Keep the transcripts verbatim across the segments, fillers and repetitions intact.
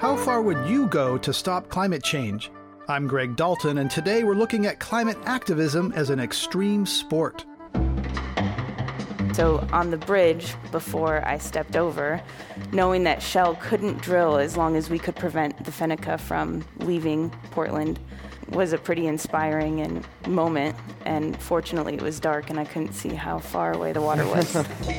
How far would you go to stop climate change? I'm Greg Dalton, and today we're looking at climate activism as an extreme sport. So on the bridge, before I stepped over, knowing that Shell couldn't drill as long as we could prevent the Fennica from leaving Portland was a pretty inspiring and moment. And fortunately, it was dark and I couldn't see how far away the water was.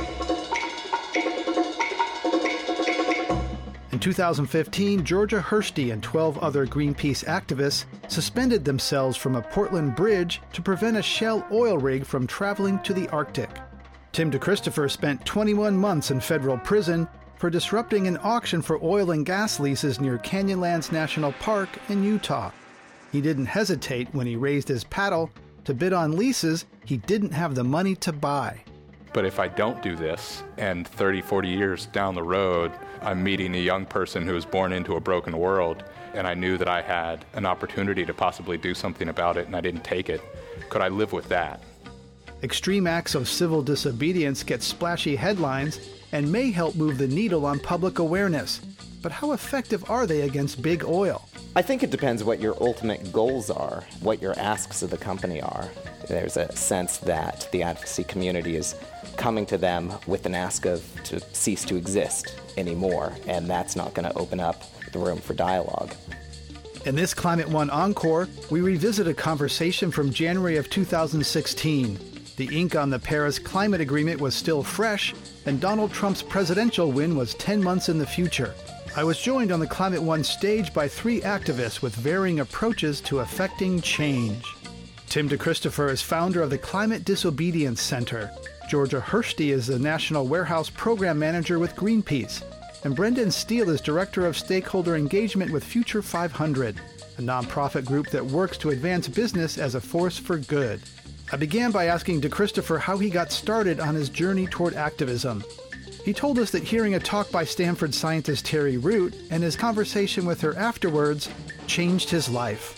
In two thousand fifteen, Georgia Hursty and twelve other Greenpeace activists suspended themselves from a Portland bridge to prevent a Shell oil rig from traveling to the Arctic. Tim DeChristopher spent twenty-one months in federal prison for disrupting an auction for oil and gas leases near Canyonlands National Park in Utah. He didn't hesitate when he raised his paddle to bid on leases he didn't have the money to buy. But if I don't do this, and thirty, forty years down the road, I'm meeting a young person who was born into a broken world, and I knew that I had an opportunity to possibly do something about it, and I didn't take it, could I live with that? Extreme acts of civil disobedience get splashy headlines and may help move the needle on public awareness. But how effective are they against big oil? I think it depends what your ultimate goals are, what your asks of the company are. There's a sense that the advocacy community is coming to them with an ask of to cease to exist anymore, and that's not going to open up the room for dialogue. In this Climate One Encore, we revisit a conversation from January of two thousand sixteen. The ink on the Paris Climate Agreement was still fresh, and Donald Trump's presidential win was ten months in the future. I was joined on the Climate One stage by three activists with varying approaches to affecting change. Tim DeChristopher is founder of the Climate Disobedience Center. Georgia Hursty is the National Warehouse Program Manager with Greenpeace. And Brendan Steele is Director of Stakeholder Engagement with Future five hundred, a nonprofit group that works to advance business as a force for good. I began by asking DeChristopher how he got started on his journey toward activism. He told us that hearing a talk by Stanford scientist Terry Root and his conversation with her afterwards changed his life.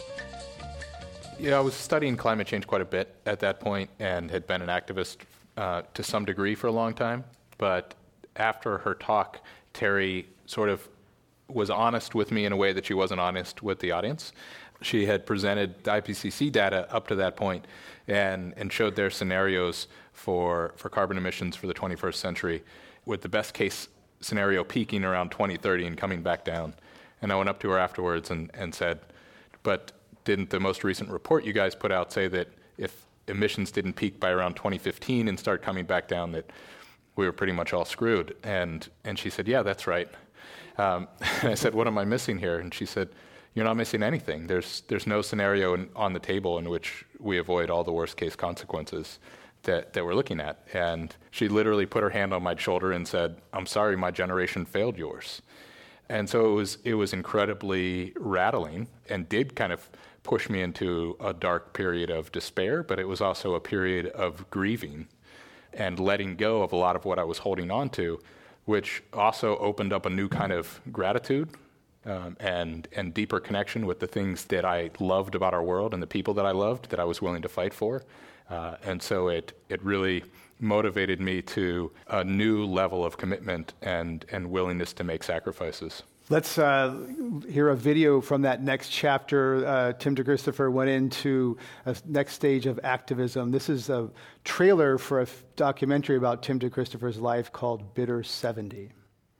Yeah, I was studying climate change quite a bit at that point and had been an activist uh, to some degree for a long time. But after her talk, Terry sort of was honest with me in a way that she wasn't honest with the audience. She had presented the I P C C data up to that point and, and showed their scenarios for, for carbon emissions for the twenty-first century, with the best case scenario peaking around twenty thirty and coming back down. And I went up to her afterwards and, and said, but didn't the most recent report you guys put out say that if emissions didn't peak by around twenty fifteen and start coming back down, that we were pretty much all screwed? And, and she said, yeah, that's right. Um, and I said, what am I missing here? And she said, you're not missing anything. There's there's no scenario in, on the table in which we avoid all the worst case consequences that, that we're looking at. And she literally put her hand on my shoulder and said, I'm sorry, my generation failed yours. And so it was it was incredibly rattling and did kind of push me into a dark period of despair, but it was also a period of grieving and letting go of a lot of what I was holding on to, which also opened up a new kind of gratitude Um, and and deeper connection with the things that I loved about our world and the people that I loved that I was willing to fight for. Uh, and so it it really motivated me to a new level of commitment and, and willingness to make sacrifices. Let's uh, hear a video from that next chapter. Uh, Tim DeChristopher went into a next stage of activism. This is a trailer for a f- documentary about Tim DeChristopher's life called Bitter seventy.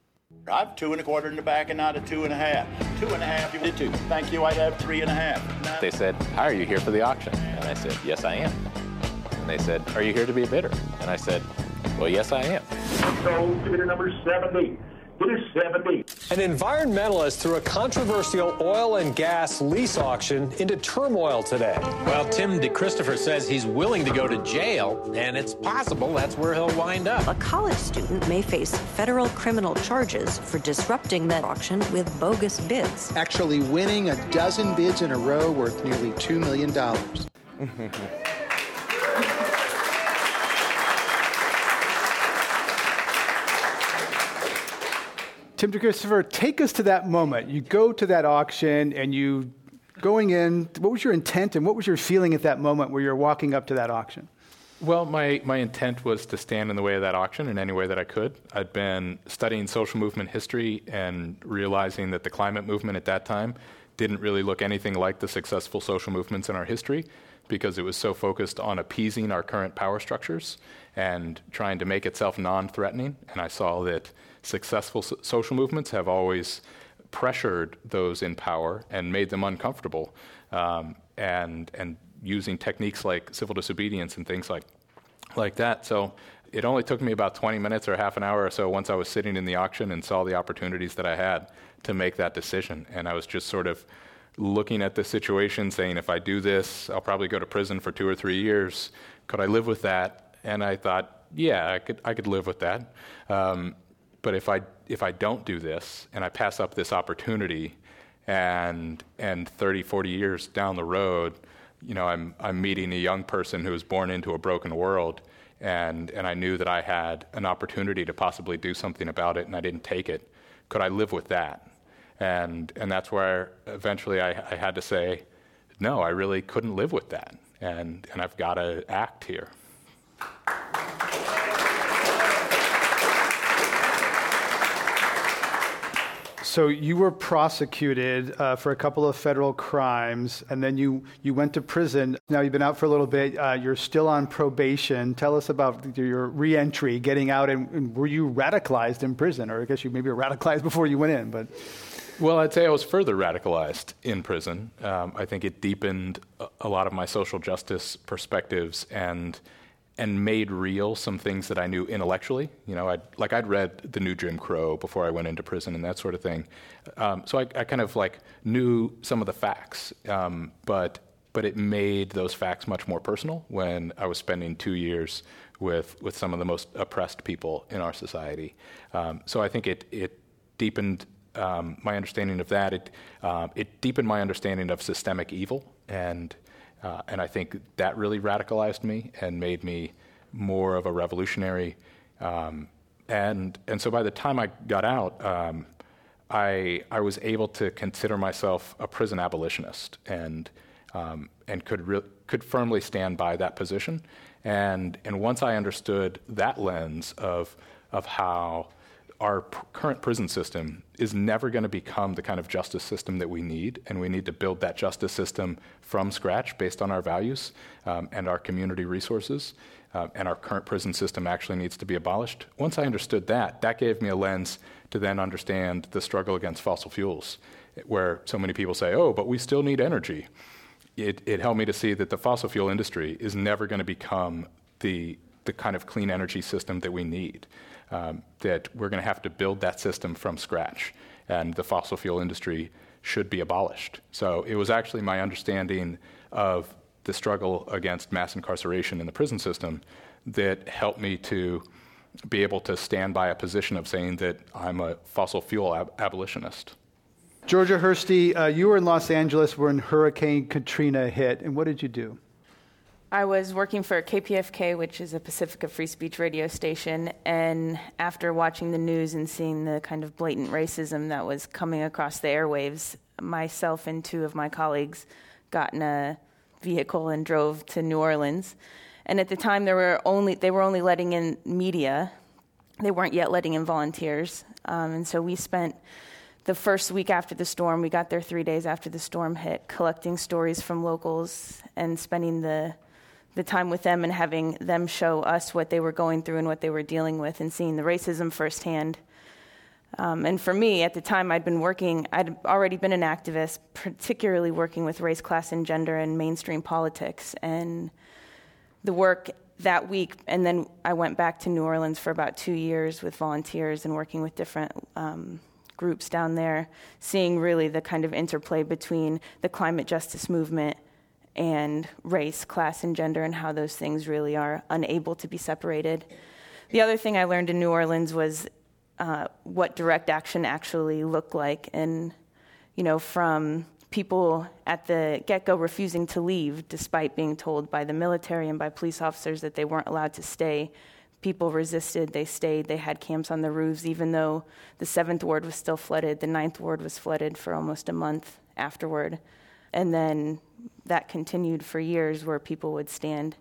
I have two and a quarter in the back and not a two and a half. Two and a half, you did two. Thank you, I'd have three and a half. They said, hi, are you here for the auction? And I said, yes, I am. And they said, are you here to be a bidder? And I said, well, yes, I am. So, bidder number seventy. Bidder seventy. An environmentalist threw a controversial oil and gas lease auction into turmoil today. Well, Tim DeChristopher says he's willing to go to jail, and it's possible that's where he'll wind up. A college student may face federal criminal charges for disrupting that auction with bogus bids. Actually winning a dozen bids in a row worth nearly two million dollars. Tim DeChristopher, take us to that moment. You go to that auction and you going in, what was your intent and what was your feeling at that moment where you're walking up to that auction? Well, my, my intent was to stand in the way of that auction in any way that I could. I'd been studying social movement history and realizing that the climate movement at that time didn't really look anything like the successful social movements in our history because it was so focused on appeasing our current power structures and trying to make itself non-threatening. And I saw that successful so- social movements have always pressured those in power and made them uncomfortable. Um, and and using techniques like civil disobedience and things like like that. So it only took me about twenty minutes or half an hour or so once I was sitting in the auction and saw the opportunities that I had to make that decision. And I was just sort of looking at the situation, saying, if I do this, I'll probably go to prison for two or three years. Could I live with that? And I thought, yeah, I could I could live with that. Um, but if I if I don't do this and I pass up this opportunity, and and thirty, forty years down the road, you know, I'm I'm meeting a young person who was born into a broken world, and and I knew that I had an opportunity to possibly do something about it, and I didn't take it. Could I live with that? And and that's where eventually I, I had to say, no, I really couldn't live with that, and and I've got to act here. So you were prosecuted uh, for a couple of federal crimes, and then you, you went to prison. Now you've been out for a little bit. Uh, you're still on probation. Tell us about your reentry, getting out, and, and were you radicalized in prison? Or I guess you maybe were radicalized before you went in, but... Well, I'd say I was further radicalized in prison. Um, I think it deepened a, a lot of my social justice perspectives and and made real some things that I knew intellectually. You know, I'd, like I'd read The New Jim Crow before I went into prison and that sort of thing. Um, so I, I kind of like knew some of the facts, um, but but it made those facts much more personal when I was spending two years with with some of the most oppressed people in our society. Um, so I think it it deepened um, my understanding of that. It uh, it deepened my understanding of systemic evil, and uh, and I think that really radicalized me and made me more of a revolutionary. Um, and and so by the time I got out, um, I I was able to consider myself a prison abolitionist, and um, and could re- could firmly stand by that position. And and once I understood that lens of of how our p- current prison system is never going to become the kind of justice system that we need, and we need to build that justice system from scratch based on our values um, and our community resources, uh, and our current prison system actually needs to be abolished. Once I understood that, that gave me a lens to then understand the struggle against fossil fuels, where so many people say, oh, but we still need energy. It, it helped me to see that the fossil fuel industry is never going to become the the kind of clean energy system that we need, um, that we're going to have to build that system from scratch, and the fossil fuel industry should be abolished. So it was actually my understanding of the struggle against mass incarceration in the prison system that helped me to be able to stand by a position of saying that I'm a fossil fuel ab- abolitionist. Georgia Hursty, uh, you were in Los Angeles when Hurricane Katrina hit, and what did you do? I was working for K P F K, which is a Pacifica Free Speech radio station, and after watching the news and seeing the kind of blatant racism that was coming across the airwaves, myself and two of my colleagues got in a vehicle and drove to New Orleans. And at the time, there were only they were only letting in media. They weren't yet letting in volunteers. Um, and so we spent the first week after the storm, we got there three days after the storm hit, collecting stories from locals and spending the the time with them and having them show us what they were going through and what they were dealing with, and seeing the racism firsthand. Um, and for me, at the time, I'd been working, I'd already been an activist, particularly working with race, class, and gender and mainstream politics. And the work that week, and then I went back to New Orleans for about two years with volunteers and working with different um, groups down there, seeing really the kind of interplay between the climate justice movement and race, class, and gender, and how those things really are unable to be separated. The other thing I learned in New Orleans was uh, what direct action actually looked like, and you know, from people at the get-go refusing to leave despite being told by the military and by police officers that they weren't allowed to stay. People resisted, they stayed, they had camps on the roofs, even though the seventh ward was still flooded. The ninth ward was flooded for almost a month afterward. And then that continued for years, where people would stand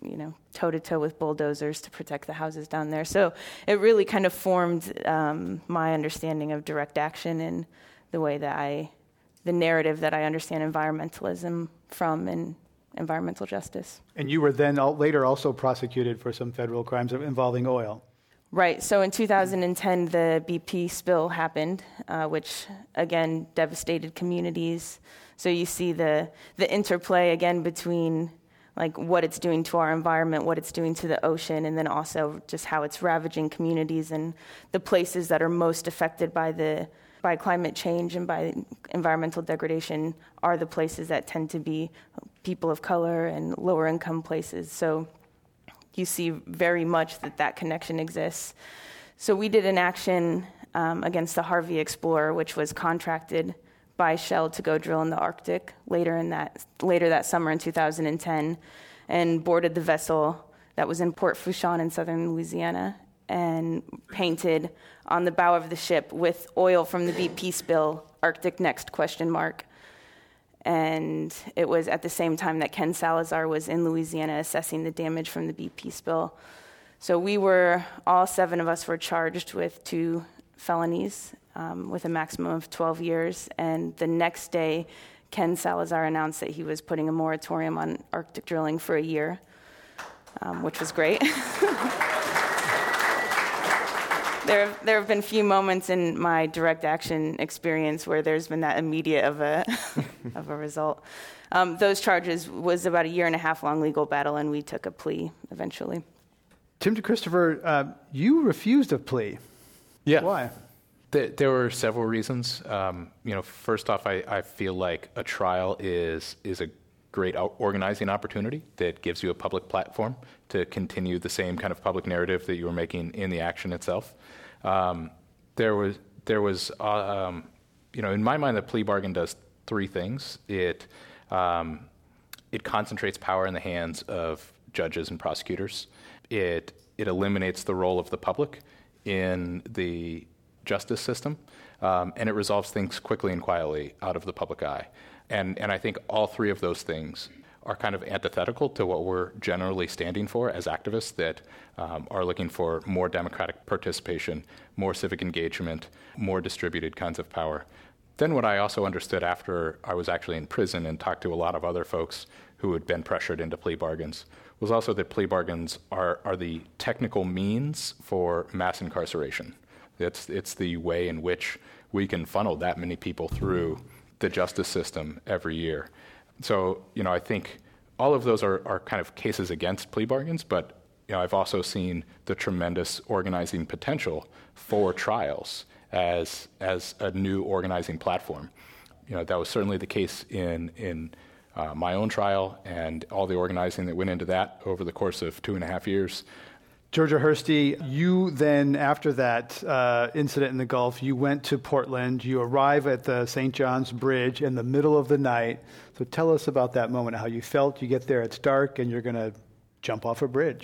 you know, toe-to-toe with bulldozers to protect the houses down there. So it really kind of formed um, my understanding of direct action and the way that I, the narrative that I understand environmentalism from and environmental justice. And you were then al- later also prosecuted for some federal crimes involving oil. Right. So in two thousand ten, the B P spill happened, uh, which, again, devastated communities. So you see the the interplay, again, between like what it's doing to our environment, what it's doing to the ocean, and then also just how it's ravaging communities and the places that are most affected by the by climate change and by environmental degradation are the places that tend to be people of color and lower income places. So you see very much that that connection exists. So we did an action um, against the Harvey Explorer, which was contracted by Shell to go drill in the Arctic later in that later that summer in two thousand ten, and boarded the vessel that was in Port Fourchon in southern Louisiana and painted on the bow of the ship with oil from the B P spill, Arctic Next question mark. And it was at the same time that Ken Salazar was in Louisiana assessing the damage from the B P spill. So we were, all seven of us were charged with two felonies um, with a maximum of twelve years. And the next day, Ken Salazar announced that he was putting a moratorium on Arctic drilling for a year, um, which was great. There, there have been few moments in my direct action experience where there's been that immediate of a, of a result. Um, those charges was about a year and a half long legal battle, and we took a plea eventually. Tim DeChristopher, uh, you refused a plea. Yeah. Why? There, there were several reasons. Um, you know, first off, I, I feel like a trial is is a great organizing opportunity that gives you a public platform to continue the same kind of public narrative that you were making in the action itself. Um, there was, there was, uh, um, you know, in my mind, the plea bargain does three things. It, um, it concentrates power in the hands of judges and prosecutors. It, it eliminates the role of the public in the justice system, um, and it resolves things quickly and quietly out of the public eye. And, and I think all three of those things are kind of antithetical to what we're generally standing for as activists that um, are looking for more democratic participation, more civic engagement, more distributed kinds of power. Then what I also understood after I was actually in prison and talked to a lot of other folks who had been pressured into plea bargains was also that plea bargains are, are the technical means for mass incarceration. It's, it's the way in which we can funnel that many people through the justice system every year. So, you know, I think all of those are, are kind of cases against plea bargains, but, you know, I've also seen the tremendous organizing potential for trials as as a new organizing platform. You know, that was certainly the case in in uh, my own trial and all the organizing that went into that over the course of two and a half years. Georgia Hursty, you then, after that uh, incident in the Gulf, you went to Portland. You arrive at the Saint John's Bridge in the middle of the night. So tell us about that moment, how you felt. You get there, it's dark, and you're going to jump off a bridge.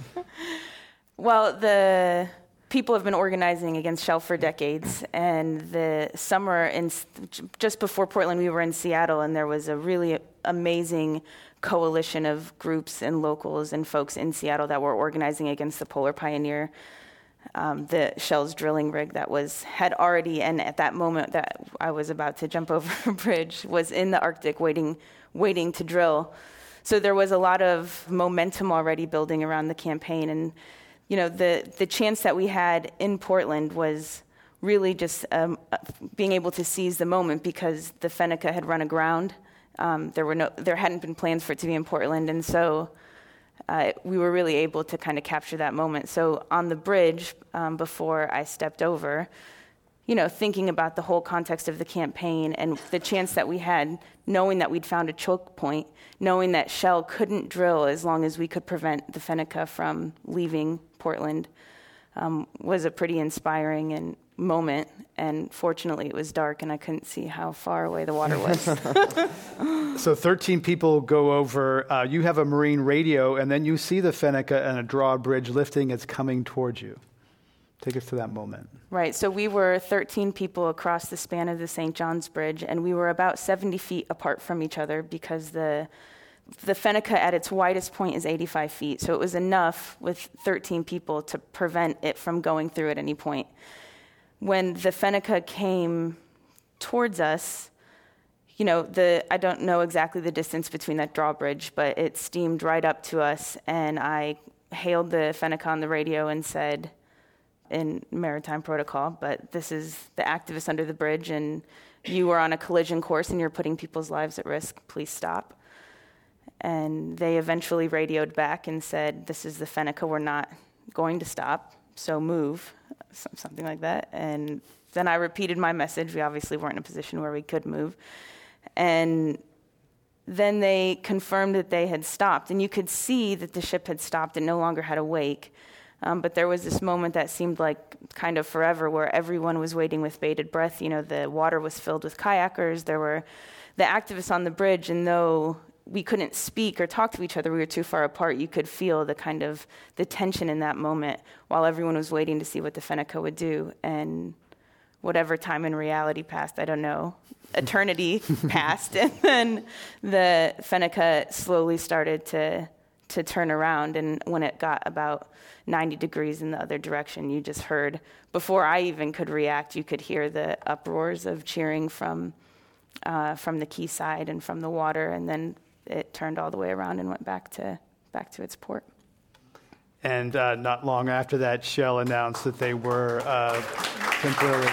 Well, the people have been organizing against Shell for decades, and the summer, in, just before Portland, we were in Seattle, and there was a really amazing coalition of groups and locals and folks in Seattle that were organizing against the Polar Pioneer, um, the Shell's drilling rig that was had already, and at that moment that I was about to jump over a bridge, was in the Arctic waiting, waiting to drill. So there was a lot of momentum already building around the campaign, and you know the the chance that we had in Portland was really just um, being able to seize the moment because the Fenneca had run aground. Um, there were no, there hadn't been plans for it to be in Portland, and so uh, we were really able to kind of capture that moment. So on the bridge, um, before I stepped over, you know, thinking about the whole context of the campaign and the chance that we had, knowing that we'd found a choke point, knowing that Shell couldn't drill as long as we could prevent the Fenneca from leaving Portland, um, was a pretty inspiring and moment, and fortunately it was dark and I couldn't see how far away the water was. So thirteen people go over, uh, you have a marine radio, and then you see the Fenneca and a drawbridge lifting, it's coming towards you. Take us to that moment. Right, so we were thirteen people across the span of the Saint John's Bridge, and we were about seventy feet apart from each other because the the Fenneca at its widest point is eighty-five feet, so it was enough with thirteen people to prevent it from going through at any point. When the Fenneca came towards us, you know, the I don't know exactly the distance between that drawbridge, but it steamed right up to us, and I hailed the Fenneca on the radio and said, in maritime protocol, but this is the activists under the bridge, and you are on a collision course and you're putting people's lives at risk. Please stop. And they eventually radioed back and said, this is the Fenneca, we're not going to stop, so move, something like that. And then I repeated my message. We obviously weren't in a position where we could move. And then they confirmed that they had stopped. And you could see that the ship had stopped and no longer had a wake. Um, but there was this moment that seemed like kind of forever where everyone was waiting with bated breath. You know, the water was filled with kayakers. There were the activists on the bridge, and though we couldn't speak or talk to each other, we were too far apart, you could feel the kind of the tension in that moment while everyone was waiting to see what the Fenneca would do. And whatever time in reality passed, I don't know, eternity passed, and then the Fenneca slowly started to to turn around, and when it got about ninety degrees in the other direction, you just heard, before I even could react, you could hear the uproars of cheering from uh, from the quayside and from the water, and then it turned all the way around and went back to back to its port. And uh, not long after that, Shell announced that they were uh, temporarily,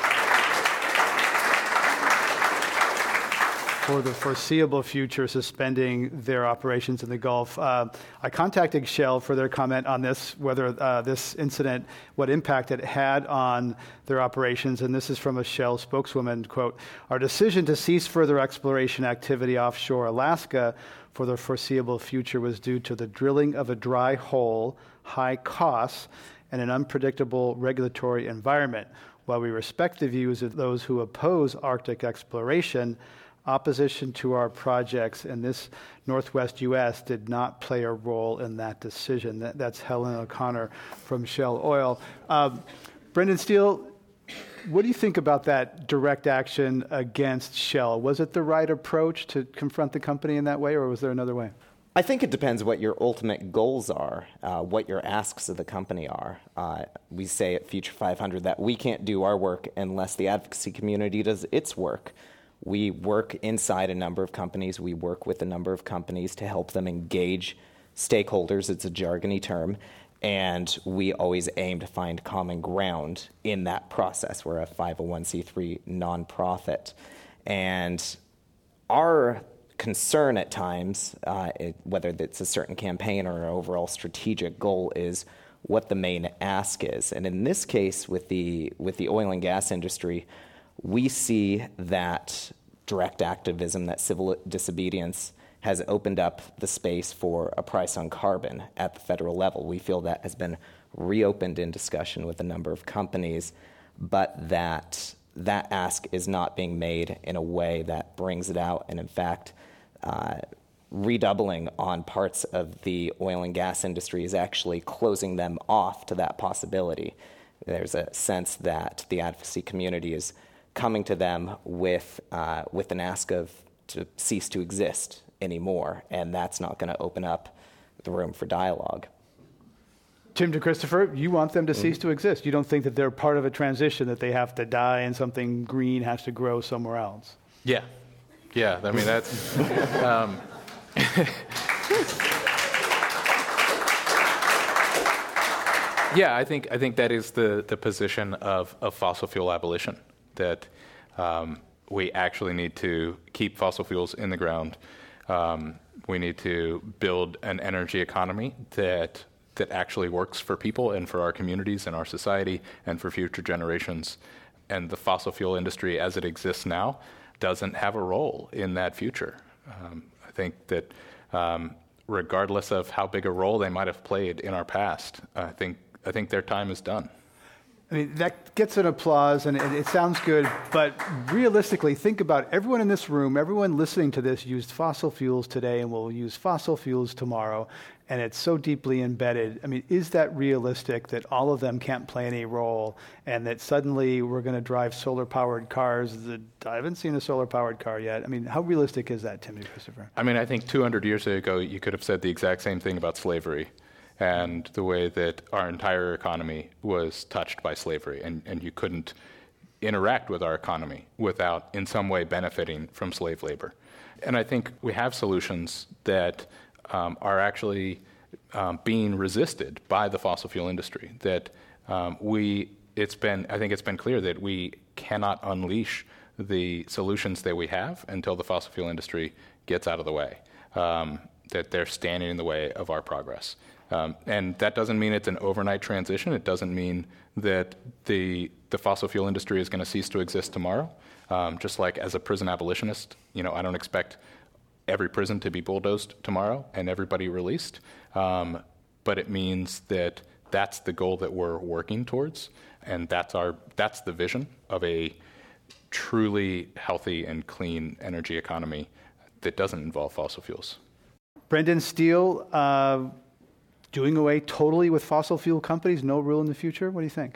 for the foreseeable future, suspending their operations in the Gulf. Uh, I contacted Shell for their comment on this, whether uh, this incident, what impact it had on their operations, and this is from a Shell spokeswoman, quote, "Our decision to cease further exploration activity offshore Alaska for the foreseeable future was due to the drilling of a dry hole, high costs, and an unpredictable regulatory environment. While we respect the views of those who oppose Arctic exploration, opposition to our projects in this Northwest U S did not play a role in that decision." That, that's Helen O'Connor from Shell Oil. Um, Brendan Steele, what do you think about that direct action against Shell? Was it the right approach to confront the company in that way, or was there another way? I think it depends what your ultimate goals are, uh, what your asks of the company are. Uh, we say at Future five hundred that we can't do our work unless the advocacy community does its work. We work inside a number of companies. We work with a number of companies to help them engage stakeholders. It's a jargony term. And we always aim to find common ground in that process. We're a five oh one c three nonprofit. And our concern at times, uh, it, whether it's a certain campaign or an overall strategic goal, is what the main ask is. And in this case, with the with the oil and gas industry, we see that direct activism, that civil disobedience, has opened up the space for a price on carbon at the federal level. We feel that has been reopened in discussion with a number of companies, but that that ask is not being made in a way that brings it out, and in fact, uh, redoubling on parts of the oil and gas industry is actually closing them off to that possibility. There's a sense that the advocacy community is coming to them with uh, with an ask of to cease to exist anymore, and that's not going to open up the room for dialogue. Tim DeChristopher, you want them to mm-hmm. cease to exist. You don't think that they're part of a transition, that they have to die and something green has to grow somewhere else? Yeah. Yeah, I mean, that's... um, yeah, I think I think that is the, the position of, of fossil fuel abolition, that um, we actually need to keep fossil fuels in the ground. Um, we need to build an energy economy that that actually works for people and for our communities and our society and for future generations. And the fossil fuel industry as it exists now doesn't have a role in that future. Um, I think that um, regardless of how big a role they might have played in our past, I think I think their time is done. I mean, that gets an applause, and it, it sounds good, but realistically, think about everyone in this room, everyone listening to this used fossil fuels today and will use fossil fuels tomorrow, and it's so deeply embedded. I mean, is that realistic that all of them can't play any role and that suddenly we're going to drive solar-powered cars? That, I haven't seen a solar-powered car yet. I mean, how realistic is that, Tim DeChristopher? I mean, I think two hundred years ago, you could have said the exact same thing about slavery and the way that our entire economy was touched by slavery, and, and you couldn't interact with our economy without in some way benefiting from slave labor. And I think we have solutions that um, are actually um, being resisted by the fossil fuel industry. That um, we, it's been, I think it's been clear that we cannot unleash the solutions that we have until the fossil fuel industry gets out of the way. Um, that they're standing in the way of our progress. Um, and that doesn't mean it's an overnight transition. It doesn't mean that the the fossil fuel industry is going to cease to exist tomorrow. Um, just like as a prison abolitionist, you know, I don't expect every prison to be bulldozed tomorrow and everybody released. Um, but it means that that's the goal that we're working towards, and that's our that's the vision of a truly healthy and clean energy economy that doesn't involve fossil fuels. Brendan Steele, uh, doing away totally with fossil fuel companies, no rule in the future? What do you think?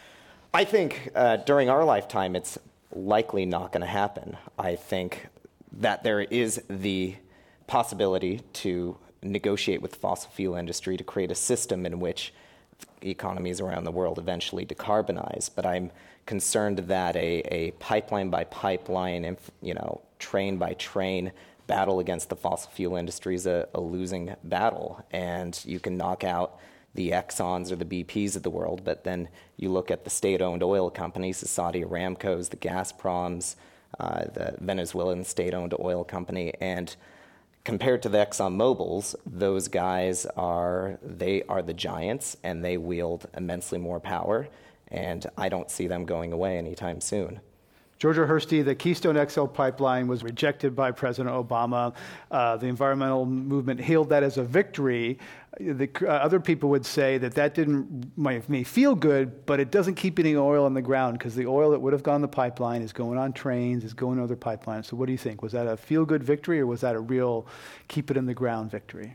I think uh, during our lifetime, it's likely not going to happen. I think that there is the possibility to negotiate with the fossil fuel industry to create a system in which economies around the world eventually decarbonize. But I'm concerned that a, a pipeline by pipeline, you know, train by train battle against the fossil fuel industry is a, a losing battle. And you can knock out the Exxons or the B Ps of the world, but then you look at the state-owned oil companies, the Saudi Aramcos, the Gazproms, uh, the Venezuelan state-owned oil company, and compared to the ExxonMobils, those guys are, they are the giants, and they wield immensely more power, and I don't see them going away anytime soon. Georgia Hursty, the Keystone X L pipeline was rejected by President Obama. Uh, the environmental movement hailed that as a victory. The, uh, other people would say that that didn't make me feel good, but it doesn't keep any oil in the ground because the oil that would have gone the pipeline is going on trains, is going to other pipelines. So what do you think? Was that a feel-good victory, or was that a real keep-it-in-the-ground victory?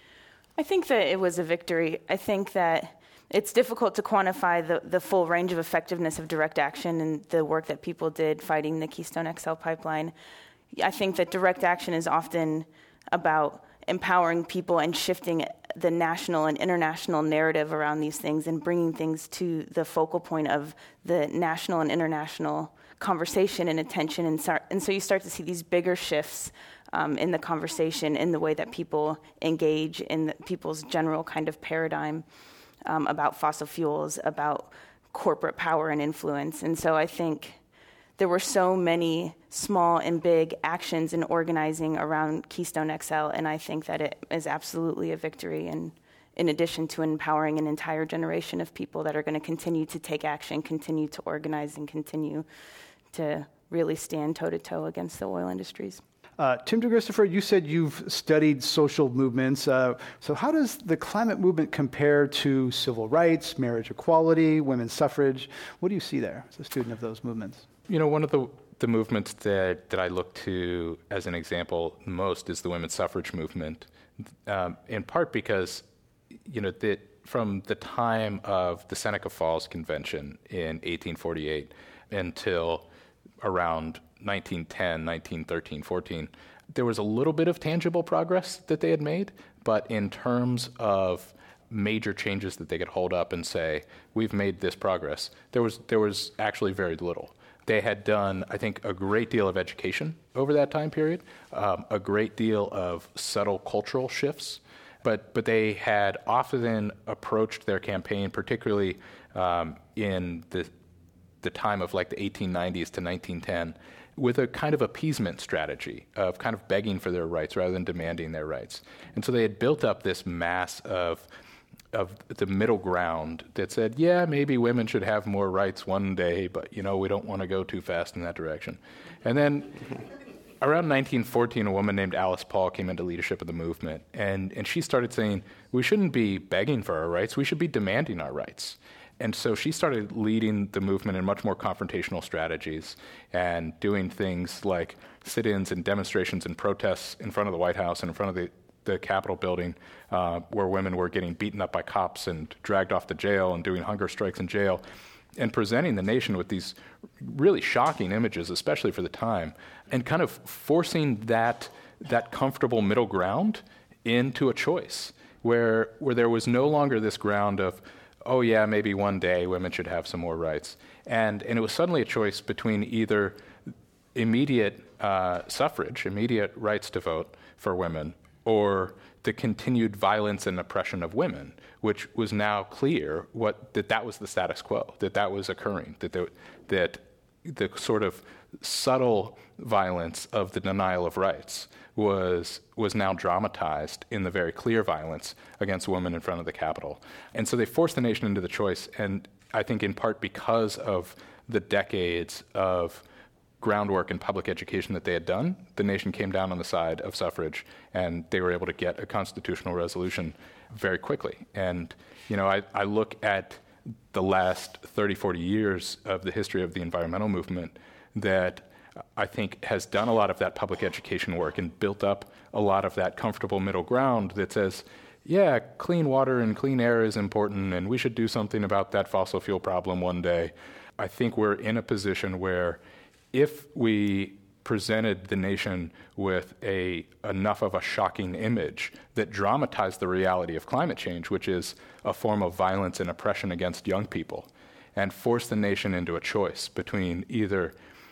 I think that it was a victory. I think that it's difficult to quantify the, the full range of effectiveness of direct action and the work that people did fighting the Keystone X L pipeline. I think that direct action is often about empowering people and shifting the national and international narrative around these things and bringing things to the focal point of the national and international conversation and attention. And, start, and so you start to see these bigger shifts um, in the conversation, in the way that people engage in the, people's general kind of paradigm Um, about fossil fuels, about corporate power and influence. And so I think there were so many small and big actions in organizing around Keystone X L, and I think that it is absolutely a victory, and in addition to empowering an entire generation of people that are going to continue to take action, continue to organize, and continue to really stand toe-to-toe against the oil industries. Uh, Tim DeChristopher, you said you've studied social movements. Uh, so how does the climate movement compare to civil rights, marriage equality, women's suffrage? What do you see there as a student of those movements? You know, one of the, the movements that, that I look to as an example most is the women's suffrage movement, um, in part because, you know, the, from the time of the Seneca Falls Convention in eighteen forty-eight until around nineteen ten, nineteen thirteen, fourteen, there was a little bit of tangible progress that they had made, but in terms of major changes that they could hold up and say, we've made this progress, there was there was actually very little. They had done, I think, a great deal of education over that time period, um, a great deal of subtle cultural shifts, but but they had often approached their campaign, particularly um, in the the time of like the eighteen nineties to nineteen ten, with a kind of appeasement strategy of kind of begging for their rights rather than demanding their rights. And so they had built up this mass of of the middle ground that said, yeah, maybe women should have more rights one day, but, you know, we don't want to go too fast in that direction. And then around nineteen fourteen, a woman named Alice Paul came into leadership of the movement, and, and she started saying, we shouldn't be begging for our rights, we should be demanding our rights. And so she started leading the movement in much more confrontational strategies and doing things like sit-ins and demonstrations and protests in front of the White House and in front of the the Capitol building, uh, where women were getting beaten up by cops and dragged off to jail and doing hunger strikes in jail, and presenting the nation with these really shocking images, especially for the time, and kind of forcing that that comfortable middle ground into a choice where where there was no longer this ground of, oh yeah, maybe one day women should have some more rights. And and it was suddenly a choice between either immediate uh, suffrage, immediate rights to vote for women, or the continued violence and oppression of women, which was now clear what that that was the status quo, that that was occurring, that there, that the sort of subtle violence of the denial of rights was was now dramatized in the very clear violence against women in front of the Capitol. And so they forced the nation into the choice, and I think in part because of the decades of groundwork in public education that they had done, the nation came down on the side of suffrage, and they were able to get a constitutional resolution very quickly. And, you know, I, I look at the last thirty, forty years of the history of the environmental movement that I think has done a lot of that public education work and built up a lot of that comfortable middle ground that says, yeah, clean water and clean air is important, and we should do something about that fossil fuel problem one day. I think we're in a position where if we presented the nation with a enough of a shocking image that dramatized the reality of climate change, which is a form of violence and oppression against young people, and forced the nation into a choice between either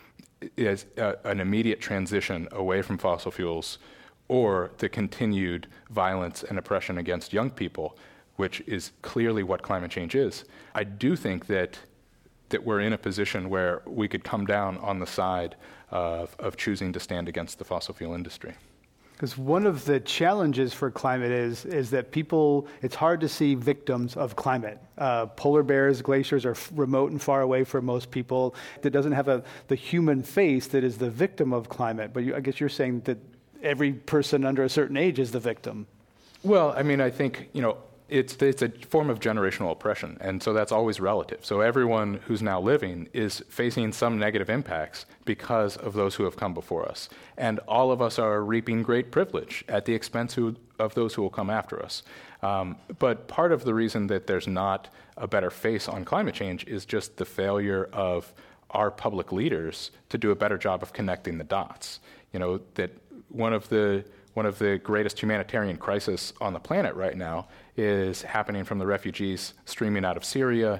as a, an immediate transition away from fossil fuels or the continued violence and oppression against young people, which is clearly what climate change is, I do think that that we're in a position where we could come down on the side of, of choosing to stand against the fossil fuel industry. Because one of the challenges for climate is is that people, it's hard to see victims of climate. Uh, polar bears, glaciers are f- remote and far away for most people. That doesn't have a the human face that is the victim of climate. But you, I guess you're saying that every person under a certain age is the victim. Well, I mean, I think, you know, It's it's a form of generational oppression, and so that's always relative. So everyone who's now living is facing some negative impacts because of those who have come before us. And all of us are reaping great privilege at the expense who, of those who will come after us. Um, but part of the reason that there's not a better face on climate change is just the failure of our public leaders to do a better job of connecting the dots. You know, that one of the One of the greatest humanitarian crises on the planet right now is happening from the refugees streaming out of Syria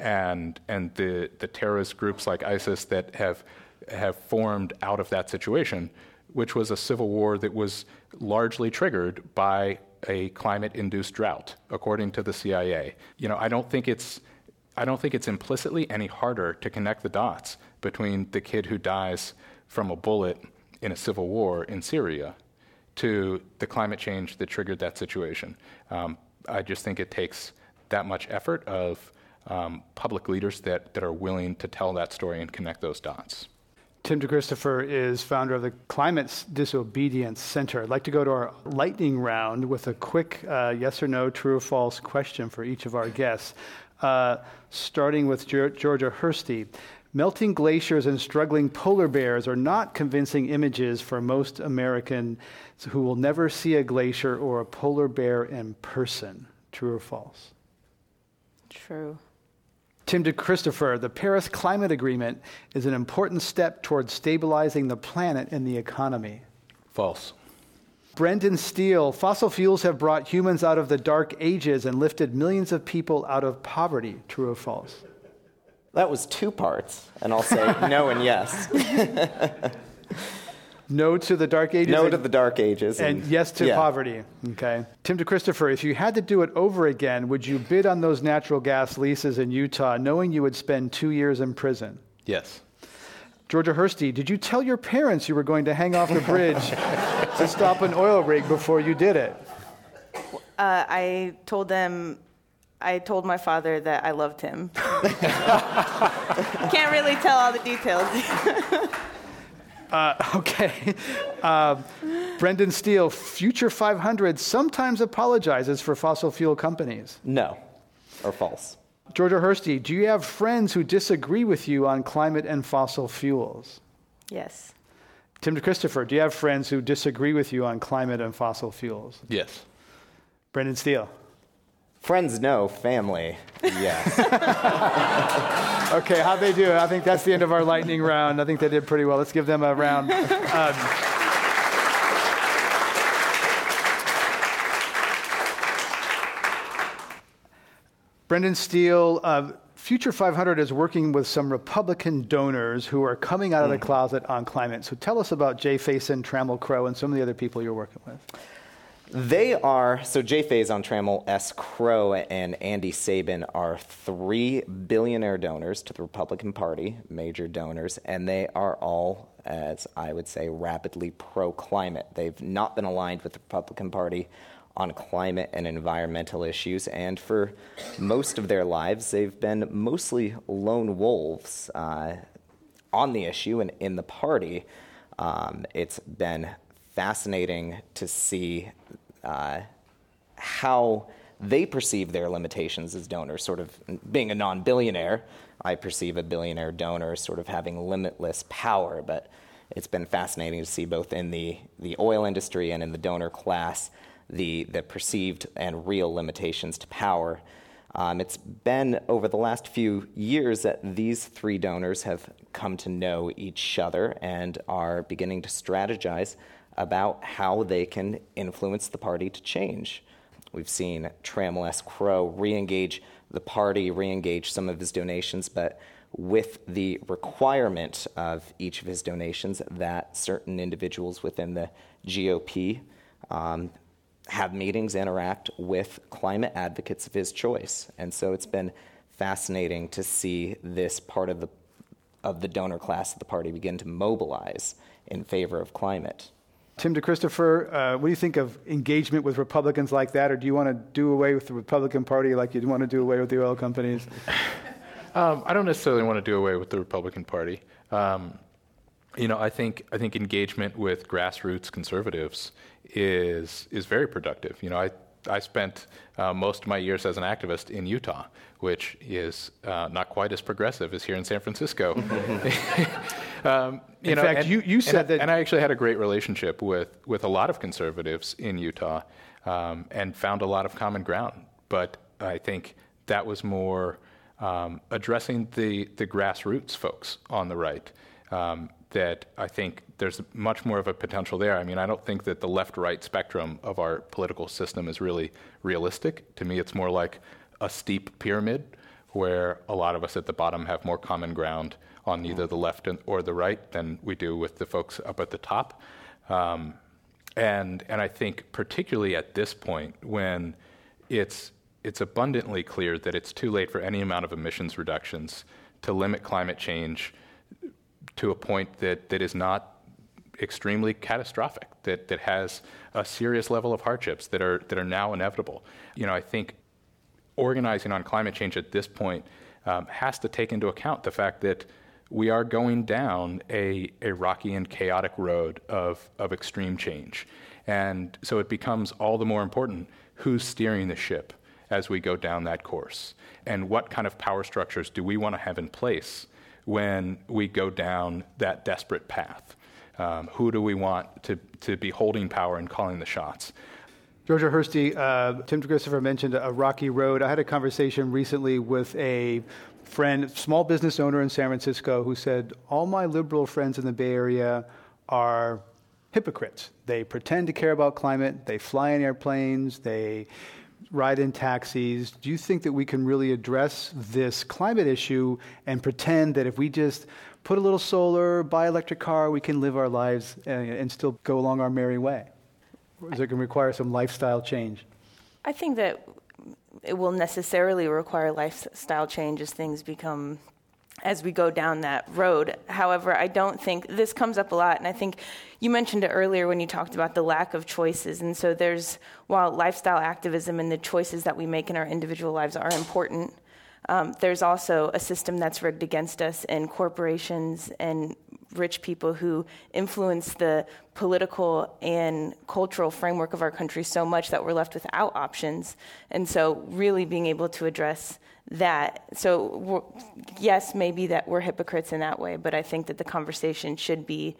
and and the, the terrorist groups like ISIS that have have formed out of that situation, which was a civil war that was largely triggered by a climate-induced drought, according to the C I A. You know, I don't think it's I don't think it's implicitly any harder to connect the dots between the kid who dies from a bullet in a civil war in Syria to the climate change that triggered that situation. Um, I just think it takes that much effort of um, public leaders that, that are willing to tell that story and connect those dots. Tim DeChristopher is founder of the Climate Disobedience Center. I'd like to go to our lightning round with a quick uh, yes or no, true or false question for each of our guests, uh, starting with Ge- Georgia Hursty. Melting glaciers and struggling polar bears are not convincing images for most Americans who will never see a glacier or a polar bear in person. True or false? True. Tim DeChristopher, the Paris Climate Agreement is an important step towards stabilizing the planet and the economy. False. Brendan Steele, fossil fuels have brought humans out of the dark ages and lifted millions of people out of poverty. True or false? That was two parts, and I'll say no and yes. No to the dark ages? No and, to the dark ages. And, and yes to yeah. poverty. Okay. Tim DeChristopher, if you had to do it over again, would you bid on those natural gas leases in Utah knowing you would spend two years in prison? Yes. Georgia Hursty, did you tell your parents you were going to hang off the bridge to stop an oil rig before you did it? Uh, I told them... I told my father that I loved him. Can't really tell all the details. uh, okay. Uh, Brendan Steele, Future five hundred sometimes apologizes for fossil fuel companies. No, or false. Georgia Hursty, do you have friends who disagree with you on climate and fossil fuels? Yes. Tim DeChristopher, do you have friends who disagree with you on climate and fossil fuels? Yes. Brendan Steele. Friends, no. Family, yes. Okay, how'd they do? I think that's the end of our lightning round. I think they did pretty well. Let's give them a round. Um, Brendan Steele, uh, Future five hundred is working with some Republican donors who are coming out of the closet on climate. So tell us about Jay Faison, Trammell Crow, and some of the other people you're working with. They are, so Jay Faison, Trammell S. Crow, and Andy Sabin are three billionaire donors to the Republican Party, major donors, and they are all, as I would say, rapidly pro-climate. They've not been aligned with the Republican Party on climate and environmental issues, and for most of their lives, they've been mostly lone wolves uh, on the issue and in the party. Um, it's been fascinating to see uh, how they perceive their limitations as donors. Sort of being a non-billionaire, I perceive a billionaire donor as sort of having limitless power, but it's been fascinating to see both in the, the oil industry and in the donor class the, the perceived and real limitations to power. Um, it's been over the last few years that these three donors have come to know each other and are beginning to strategize about how they can influence the party to change. We've seen Trammell S. Crow re-engage the party, re-engage some of his donations, but with the requirement of each of his donations that certain individuals within the G O P um, have meetings, interact with climate advocates of his choice. And so it's been fascinating to see this part of the of the donor class of the party begin to mobilize in favor of climate. Tim DeChristopher, uh, what do you think of engagement with Republicans like that, or do you want to do away with the Republican Party like you'd want to do away with the oil companies? um, I don't necessarily want to do away with the Republican Party. Um, you know, I think I think engagement with grassroots conservatives is is very productive. You know, I I spent uh, most of my years as an activist in Utah, which is uh, not quite as progressive as here in San Francisco. um, you in know, fact, and, you, you said and, that... And I actually had a great relationship with, with a lot of conservatives in Utah um, and found a lot of common ground. But I think that was more um, addressing the, the grassroots folks on the right. Um, that I think there's much more of a potential there. I mean, I don't think that the left-right spectrum of our political system is really realistic. To me, it's more like a steep pyramid where a lot of us at the bottom have more common ground on either the left or the right than we do with the folks up at the top. Um, and and I think particularly at this point when it's it's abundantly clear that it's too late for any amount of emissions reductions to limit climate change to a point that, that is not extremely catastrophic, that, that has a serious level of hardships that are that are now inevitable. You know, I think organizing on climate change at this point um, has to take into account the fact that we are going down a, a rocky and chaotic road of, of extreme change. And so it becomes all the more important who's steering the ship as we go down that course, and what kind of power structures do we want to have in place when we go down that desperate path. Um, who do we want to, to be holding power and calling the shots? Georgia Hursty, uh, Tim DeChristopher mentioned a rocky road. I had a conversation recently with a friend, small business owner in San Francisco, who said, all my liberal friends in the Bay Area are hypocrites. They pretend to care about climate, they fly in airplanes, they ride in taxis. Do you think that we can really address this climate issue and pretend that if we just put a little solar, buy an electric car, we can live our lives and, and still go along our merry way? Or is it going to require some lifestyle change? I think that it will necessarily require lifestyle change as things become, as we go down that road. However, I don't think, this comes up a lot, and I think you mentioned it earlier when you talked about the lack of choices. And so there's, while lifestyle activism and the choices that we make in our individual lives are important, um, there's also a system that's rigged against us, and corporations and rich people who influence the political and cultural framework of our country so much that we're left without options. And so really being able to address that. So yes, maybe that we're hypocrites in that way, but I think that the conversation should be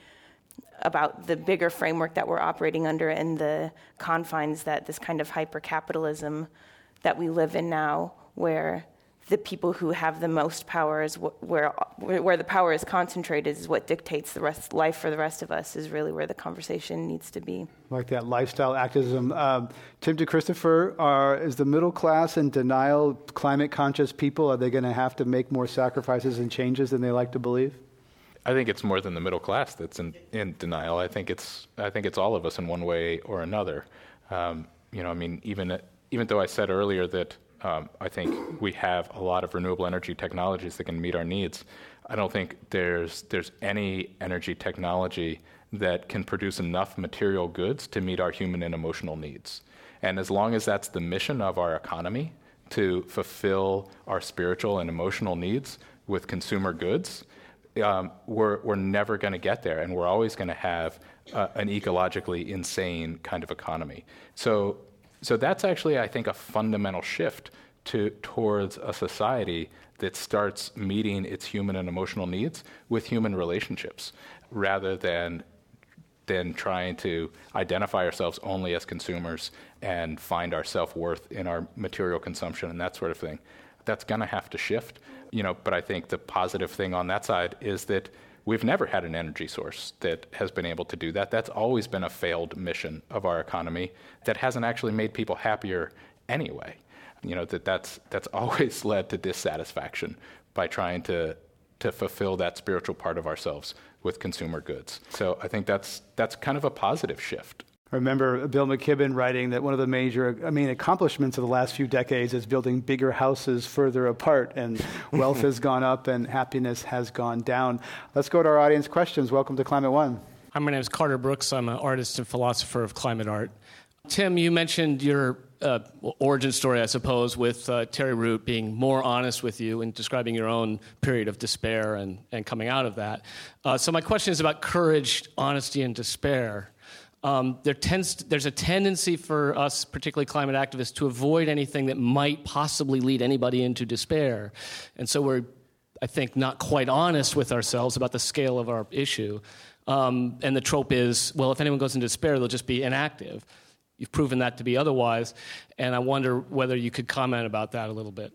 about the bigger framework that we're operating under and the confines that this kind of hyper-capitalism that we live in now, where the people who have the most power is wh- where where the power is concentrated is what dictates the rest life for the rest of us, is really where the conversation needs to be. Like that lifestyle activism. Um, Tim DeChristopher, are, is the middle class in denial, climate conscious people? Are they going to have to make more sacrifices and changes than they like to believe? I think it's more than the middle class that's in, in denial. I think it's I think it's all of us in one way or another. Um, you know, I mean, even even though I said earlier that um, I think we have a lot of renewable energy technologies that can meet our needs, I don't think there's there's any energy technology that can produce enough material goods to meet our human and emotional needs. And as long as that's the mission of our economy, to fulfill our spiritual and emotional needs with consumer goods, Um, we're, we're never going to get there, and we're always going to have uh, an ecologically insane kind of economy. So, so that's actually, I think, a fundamental shift to towards a society that starts meeting its human and emotional needs with human relationships, rather than than trying to identify ourselves only as consumers and find our self-worth in our material consumption and that sort of thing. That's going to have to shift. You know, but I think the positive thing on that side is that we've never had an energy source that has been able to do that. That's always been a failed mission of our economy that hasn't actually made people happier anyway. You know, that that's that's always led to dissatisfaction by trying to to fulfill that spiritual part of ourselves with consumer goods. So I think that's that's kind of a positive shift. I remember Bill McKibben writing that one of the major, I mean, accomplishments of the last few decades is building bigger houses further apart, and wealth has gone up and happiness has gone down. Let's go to our audience questions. Welcome to Climate One. Hi, my name is Carter Brooks. I'm an artist and philosopher of climate art. Tim, you mentioned your uh, origin story, I suppose, with uh, Terry Root being more honest with you and describing your own period of despair and, and coming out of that. Uh, so my question is about courage, honesty, and despair. Um, there tends to, there's a tendency for us, particularly climate activists, to avoid anything that might possibly lead anybody into despair. And so we're, I think, not quite honest with ourselves about the scale of our issue. Um, and the trope is, well, if anyone goes into despair, they'll just be inactive. You've proven that to be otherwise. And I wonder whether you could comment about that a little bit.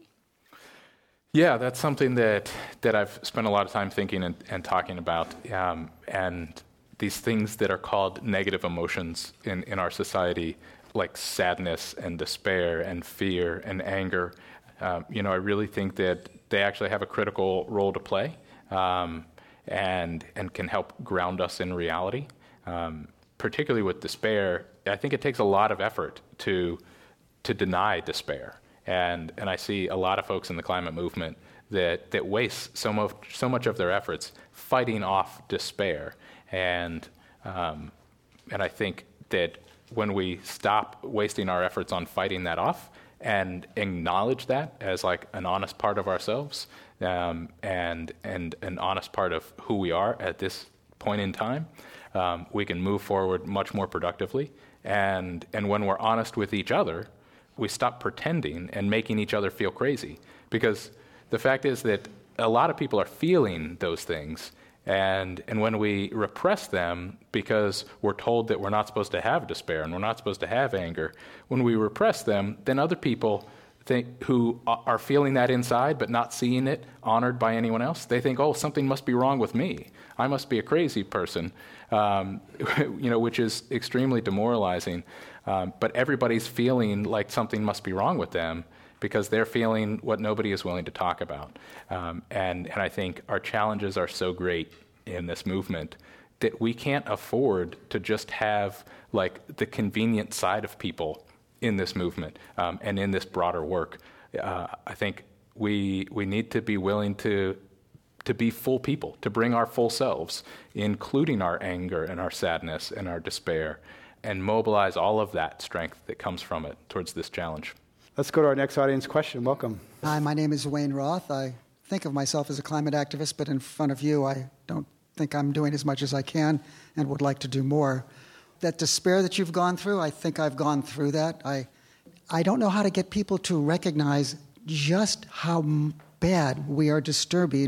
Yeah, that's something that, that I've spent a lot of time thinking and, and talking about. Um, and these things that are called negative emotions in, in our society, like sadness and despair and fear and anger, um, you know, I really think that they actually have a critical role to play, um, and and can help ground us in reality. Um, particularly with despair, I think it takes a lot of effort to to deny despair, and and I see a lot of folks in the climate movement that that waste so much so much of their efforts fighting off despair. And um, and I think that when we stop wasting our efforts on fighting that off and acknowledge that as like an honest part of ourselves, um, and and an honest part of who we are at this point in time, um, we can move forward much more productively. And and when we're honest with each other, we stop pretending and making each other feel crazy. Because the fact is that a lot of people are feeling those things. And and when we repress them because we're told that we're not supposed to have despair and we're not supposed to have anger, when we repress them, then other people think who are feeling that inside but not seeing it honored by anyone else, they think, oh, something must be wrong with me. I must be a crazy person, um, you know, which is extremely demoralizing. Um, but everybody's feeling like something must be wrong with them because they're feeling what nobody is willing to talk about. Um, and, and I think our challenges are so great in this movement that we can't afford to just have like the convenient side of people in this movement um, and in this broader work. Uh, I think we we need to be willing to to be full people, to bring our full selves, including our anger and our sadness and our despair, and mobilize all of that strength that comes from it towards this challenge. Let's go to our next audience question. Welcome. Hi, my name is Wayne Roth. I think of myself as a climate activist, but in front of you, I don't think I'm doing as much as I can and would like to do more. That despair that you've gone through, I think I've gone through that. I I don't know how to get people to recognize just how bad we are disturbing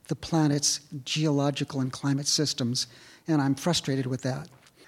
the planet's geological and climate systems, and I'm frustrated with that.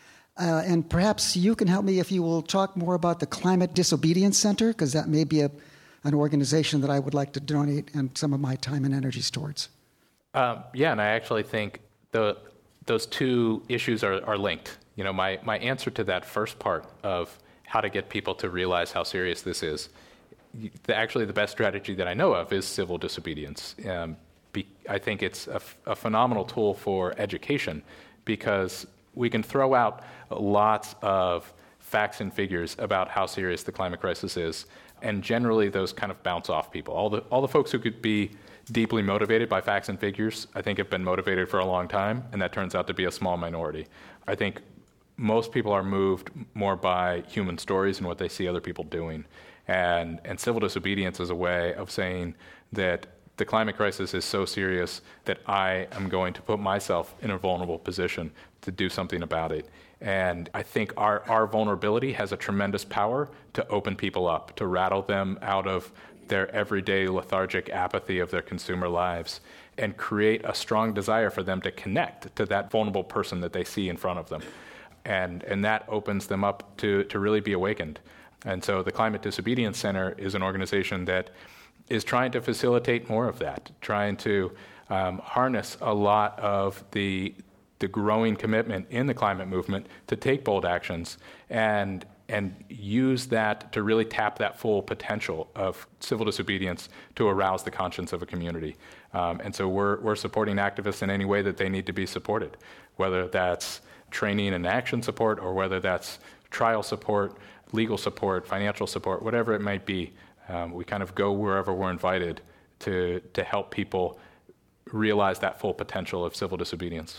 Uh, and perhaps you can help me if you will talk more about the Climate Disobedience Center, because that may be a, an organization that I would like to donate and some of my time and energies towards. Um, yeah, and I actually think the those two issues are, are linked. You know, my, my answer to that first part of how to get people to realize how serious this is, the, actually the best strategy that I know of is civil disobedience. Um, be, I think it's a, a phenomenal tool for education because we can throw out lots of facts and figures about how serious the climate crisis is, and generally those kind of bounce off people. All the all the folks who could be deeply motivated by facts and figures, I think have been motivated for a long time, and that turns out to be a small minority. I think most people are moved more by human stories and what they see other people doing. And, and civil disobedience is a way of saying that the climate crisis is so serious that I am going to put myself in a vulnerable position to do something about it. And I think our, our vulnerability has a tremendous power to open people up, to rattle them out of their everyday lethargic apathy of their consumer lives and create a strong desire for them to connect to that vulnerable person that they see in front of them. And, and that opens them up to, to really be awakened. And so the Climate Disobedience Center is an organization that is trying to facilitate more of that, trying to um, harness a lot of the, the growing commitment in the climate movement to take bold actions and and use that to really tap that full potential of civil disobedience to arouse the conscience of a community. Um, and so we're, we're supporting activists in any way that they need to be supported, whether that's training and action support or whether that's trial support, legal support, financial support, whatever it might be. Um, we kind of go wherever we're invited to, to help people realize that full potential of civil disobedience.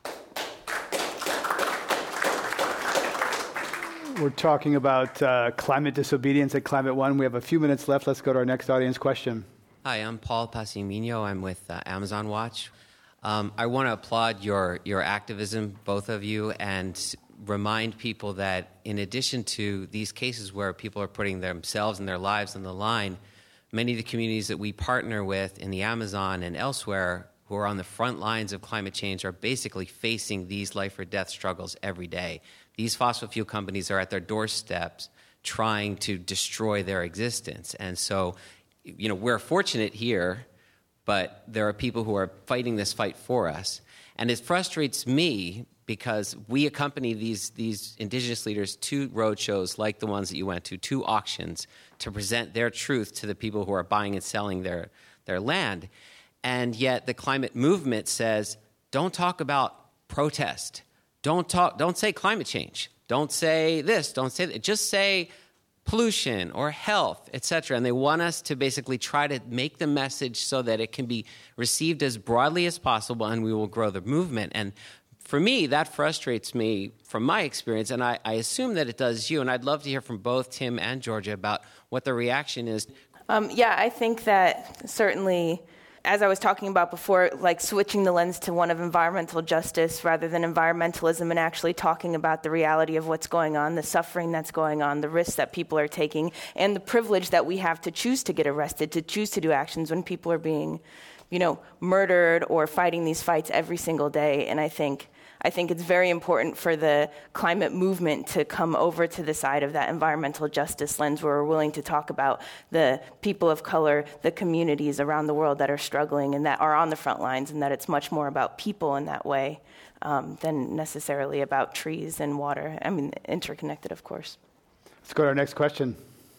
We're talking about uh, climate disobedience at Climate One. We have a few minutes left. Let's go to our next audience question. Hi, I'm Paul Passimino. I'm with uh, Amazon Watch. Um, I want to applaud your, your activism, both of you, and remind people that in addition to these cases where people are putting themselves and their lives on the line, many of the communities that we partner with in the Amazon and elsewhere who are on the front lines of climate change are basically facing these life or death struggles every day. These fossil fuel companies are at their doorsteps trying to destroy their existence. And so, you know, we're fortunate here, but there are people who are fighting this fight for us. And it frustrates me because we accompany these, these indigenous leaders to roadshows like the ones that you went to, to auctions, to present their truth to the people who are buying and selling their, their land. And yet the climate movement says, don't talk about protest. Don't talk. Don't say climate change. Don't say this. Don't say that. Just say pollution or health, et cetera. And they want us to basically try to make the message so that it can be received as broadly as possible, and we will grow the movement. And for me, that frustrates me from my experience, and I, I assume that it does you. And I'd love to hear from both Tim and Georgia about what the reaction is. Um, yeah, I think that certainly, as I was talking about before, like switching the lens to one of environmental justice rather than environmentalism and actually talking about the reality of what's going on, the suffering that's going on, the risks that people are taking, and the privilege that we have to choose to get arrested, to choose to do actions when people are being, you know, murdered or fighting these fights every single day. And I think I think it's very important for the climate movement to come over to the side of that environmental justice lens where we're willing to talk about the people of color, the communities around the world that are struggling and that are on the front lines, and that it's much more about people in that way um, than necessarily about trees and water. I mean, interconnected, of course. Let's go to our next question.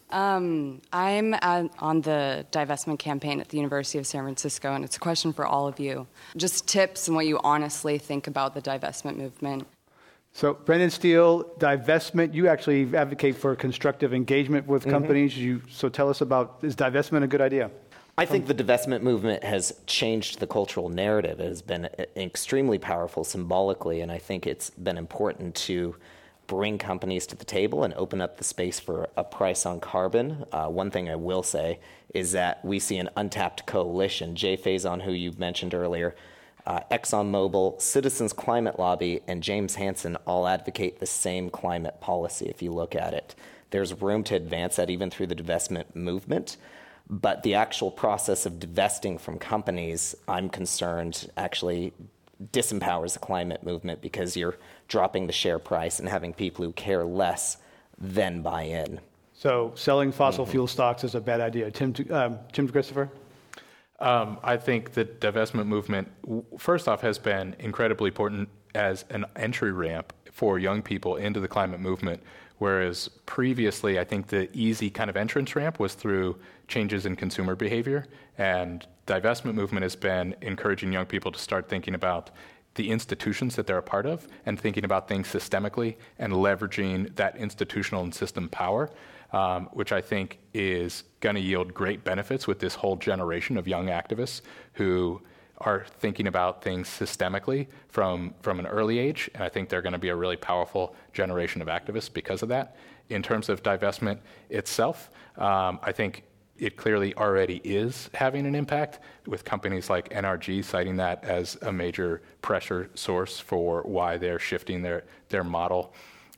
Um, I'm at, on the divestment campaign at the University of San Francisco, and it's a question for all of you. Just tips and what you honestly think about the divestment movement. So, Brendan Steele, divestment, you actually advocate for constructive engagement with mm-hmm. companies. You, so tell us about, is divestment a good idea? I think the divestment movement has changed the cultural narrative. It has been extremely powerful symbolically, and I think it's been important to bring companies to the table and open up the space for a price on carbon. Uh, one thing I will say is that we see an untapped coalition. Jay Faison, who you mentioned earlier, uh, ExxonMobil, Citizens Climate Lobby, and James Hansen all advocate the same climate policy if you look at it. There's room to advance that even through the divestment movement. But the actual process of divesting from companies, I'm concerned, actually disempowers the climate movement because you're dropping the share price and having people who care less then buy in. So selling fossil mm-hmm. fuel stocks is a bad idea. Tim, um, Tim Christopher? Um, I think the divestment movement, first off, has been incredibly important as an entry ramp for young people into the climate movement, whereas previously I think the easy kind of entrance ramp was through changes in consumer behavior, and divestment movement has been encouraging young people to start thinking about the institutions that they're a part of and thinking about things systemically and leveraging that institutional and system power, um, which I think is going to yield great benefits with this whole generation of young activists who are thinking about things systemically from, from an early age, and I think they're going to be a really powerful generation of activists because of that. In terms of divestment itself, um, I think it clearly already is having an impact, with companies like N R G citing that as a major pressure source for why they're shifting their their model.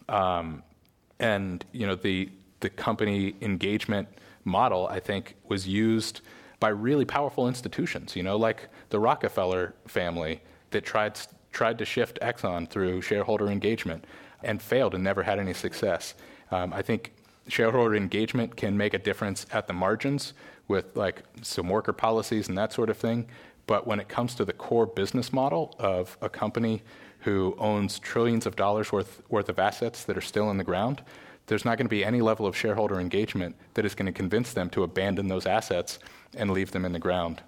Um, and you know, the the company engagement model, I think, was used by really powerful institutions. You know, like the Rockefeller family that tried tried to shift Exxon through shareholder engagement and failed and never had any success. Um, I think shareholder engagement can make a difference at the margins with like some worker policies and that sort of thing. But when it comes to the core business model of a company who owns trillions of dollars worth, worth of assets that are still in the ground, there's not going to be any level of shareholder engagement that is going to convince them to abandon those assets and leave them in the ground.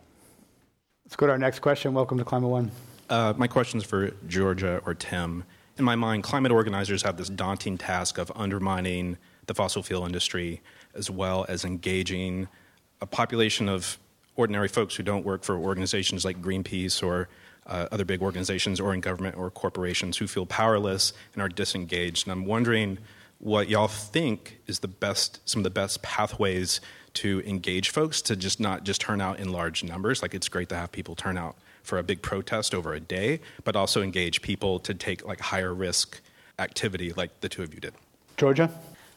Let's go to our next question. Welcome to Climate One. Uh, my question is for Georgia or Tim. In my mind, climate organizers have this daunting task of undermining the fossil fuel industry, as well as engaging a population of ordinary folks who don't work for organizations like Greenpeace or uh, other big organizations or in government or corporations who feel powerless and are disengaged. And I'm wondering what y'all think is the best, some of the best pathways to engage folks to just not just turn out in large numbers. Like, it's great to have people turn out for a big protest over a day, but also engage people to take like higher risk activity like the two of you did. Georgia?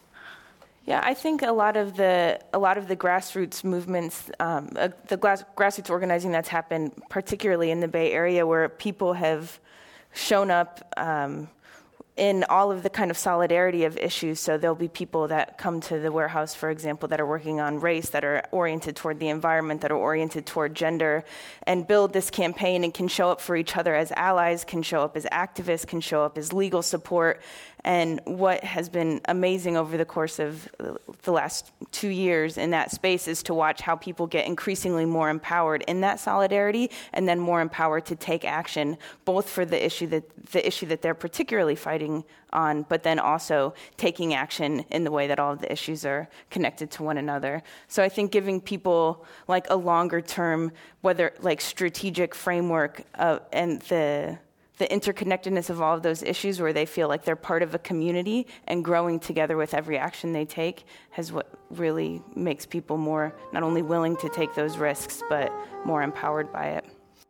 Yeah, I think a lot of the a lot of the grassroots movements, um, uh, the grass, grassroots organizing that's happened, particularly in the Bay Area, where people have shown up um, in all of the kind of solidarity of issues. So there'll be people that come to the warehouse, for example, that are working on race, that are oriented toward the environment, that are oriented toward gender, and build this campaign and can show up for each other as allies, can show up as activists, can show up as legal support. And what has been amazing over the course of the last two years in that space is to watch how people get increasingly more empowered in that solidarity, and then more empowered to take action, both for the issue that the issue that they're particularly fighting on, but then also taking action in the way that all of the issues are connected to one another. So I think giving people like a longer term, whether like strategic framework uh, and the the interconnectedness of all of those issues, where they feel like they're part of a community and growing together with every action they take, has what really makes people more not only willing to take those risks, but more empowered by it.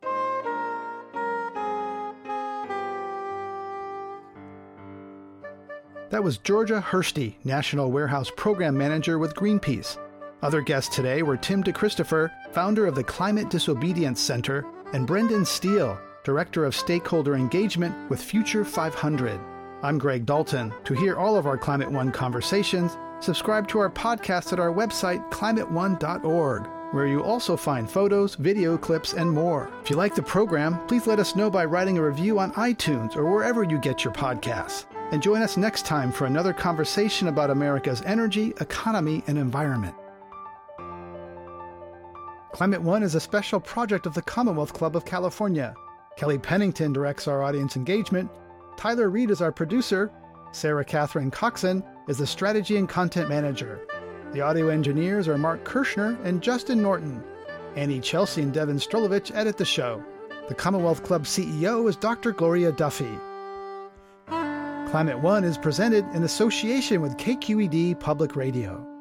That was Georgia Hursty, National Warehouse Program Manager with Greenpeace. Other guests today were Tim DeChristopher, founder of the Climate Disobedience Center, and Brendan Steele, Director of Stakeholder Engagement with Future five hundred. I'm Greg Dalton. To hear all of our Climate One conversations, subscribe to our podcast at our website, climate one dot org, where you also find photos, video clips, and more. If you like the program, please let us know by writing a review on iTunes or wherever you get your podcasts. And join us next time for another conversation about America's energy, economy, and environment. Climate One is a special project of the Commonwealth Club of California. Kelly Pennington directs our audience engagement. Tyler Reed is our producer. Sarah Catherine Coxon is the strategy and content manager. The audio engineers are Mark Kirshner and Justin Norton. Annie Chelsea and Devin Strolovich edit the show. The Commonwealth Club C E O is Doctor Gloria Duffy. Climate One is presented in association with K Q E D Public Radio.